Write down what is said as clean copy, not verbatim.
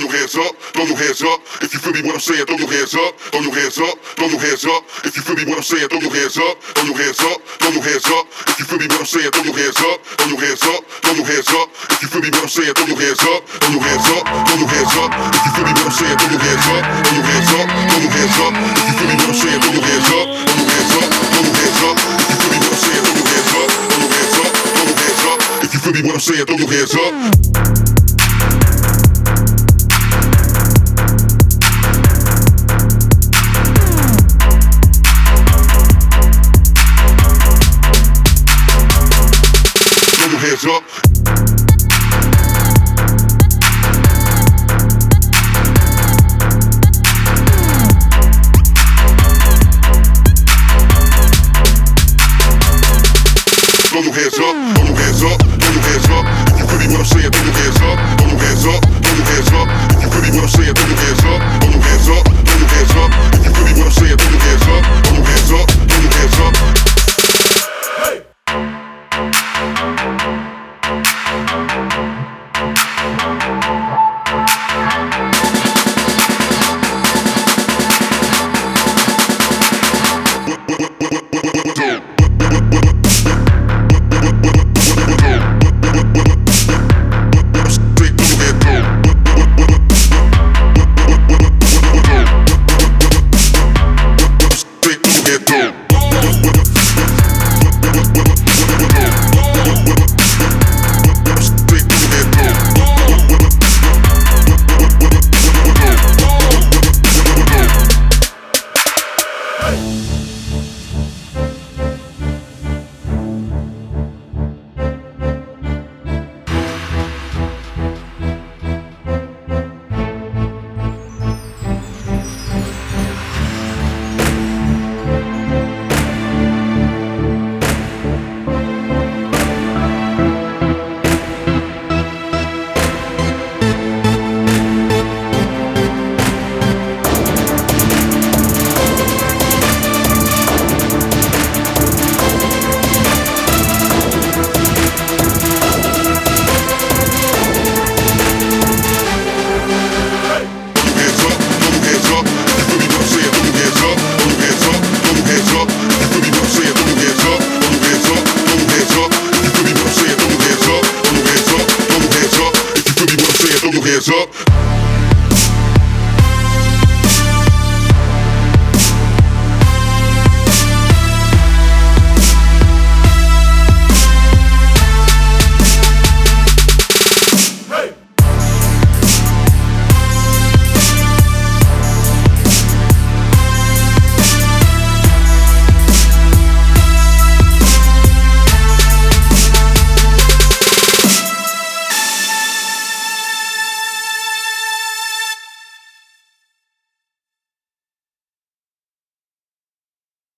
your hands up, throw your hands up. If you feel me what I'm saying, throw your hands up, throw your hands up, throw your hands up. If you feel me what I'm saying, throw your hands up, throw your hands up, throw your hands up. If you feel me what I'm saying, throw your hands up, throw your hands up, throw your hands up. If you feel me what I'm saying, throw your hands up, throw your hands up, throw your hands up. If you feel me what I'm saying, throw your hands up, throw your hands up, throw your hands up. If you feel me what I'm saying, throw your hands up, throw your hands up, throw your hands up. If you feel me what I'm saying, throw your hands up, throw your hands up, throw your hands up. If you feel me what I'm saying, throw your hands up. Hands up.